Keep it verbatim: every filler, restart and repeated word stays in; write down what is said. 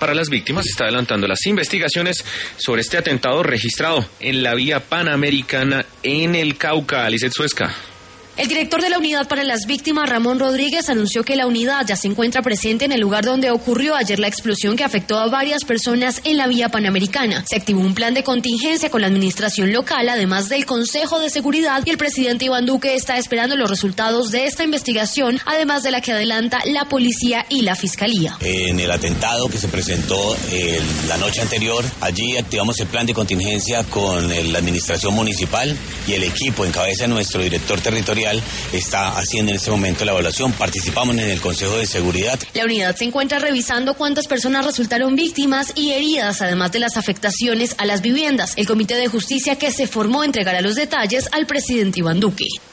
para las Víctimas está adelantando las investigaciones sobre este atentado registrado en la vía Panamericana en el Cauca. Lizeth Suezca. El director de la Unidad para las Víctimas, Ramón Rodríguez, anunció que la unidad ya se encuentra presente en el lugar donde ocurrió ayer la explosión que afectó a varias personas en la vía Panamericana. Se activó un plan de contingencia con la administración local, además del Consejo de Seguridad, y el presidente Iván Duque está esperando los resultados de esta investigación, además de la que adelanta la policía y la fiscalía. En el atentado que se presentó eh, la noche anterior, allí activamos el plan de contingencia con la administración municipal y el equipo en cabeza de nuestro director territorial está haciendo en este momento la evaluación. Participamos en el Consejo de Seguridad. La unidad se encuentra revisando cuántas personas resultaron víctimas y heridas, además de las afectaciones a las viviendas. El Comité de Justicia que se formó entregará los detalles al presidente Iván Duque.